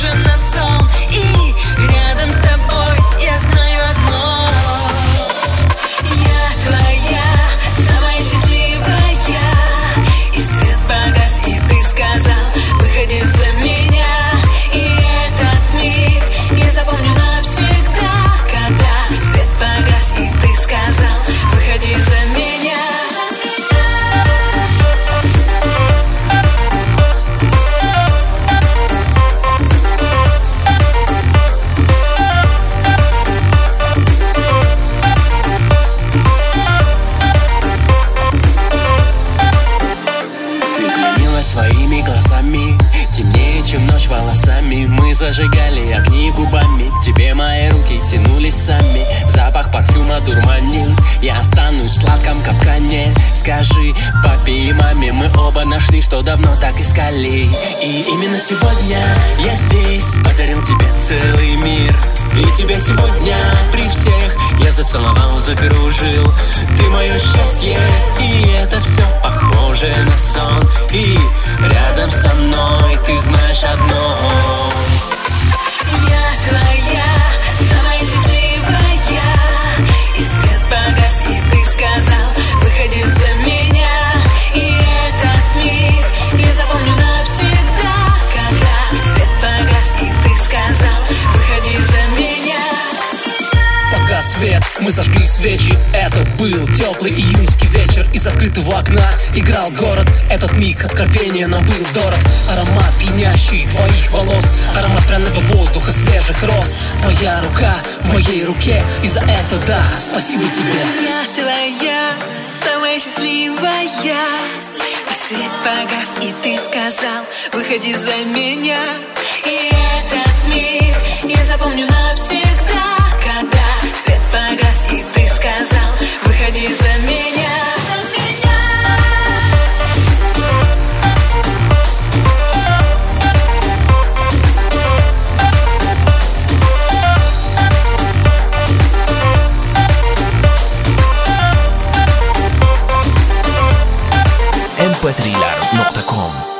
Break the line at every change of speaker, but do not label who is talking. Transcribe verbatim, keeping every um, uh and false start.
похоже на сон. И рядом с тобой я знаю одно: я твоя, самая счастливая. И свет погас, и ты сказал: выходи за меня. И этот миг я запомню навсегда. Когда свет погас, и ты сказал: выходи за меня.
Своими глазами, темнее, чем ночь волосами. Мы зажигали огни губами, к тебе мои руки тянулись сами. Запах парфюма дурманил, я останусь в сладком капкане. Скажи папе и маме, мы оба нашли, что давно так искали. И именно сегодня я здесь, подарил тебе целый мир. И тебя сегодня при всех я зацеловал, закружил. Ты мое счастье, и это все похоже на сон. И рядом со мной ты знаешь одно:
я твоя, самая счастливая. И свет погас, и ты сказал: выходи за меня. И этот миг я запомню навсегда. Когда свет погас, и ты сказал: выходи за меня.
Погас свет, мы зажгли свечи. Это был теплый июньский вечер. Из открытого окна играл город. Этот миг откровения нам был дорог. Аромат пьянящий твоих волос, аромат пряного воздуха, свежих роз. Твоя рука в моей руке, и за это, да, спасибо тебе.
Я твоя, самая счастливая. И свет погас, и ты сказал: выходи за меня. И этот миг я запомню навсегда. Когда свет погас, и ты сказал: выходи за меня.
эм пэ три точка ком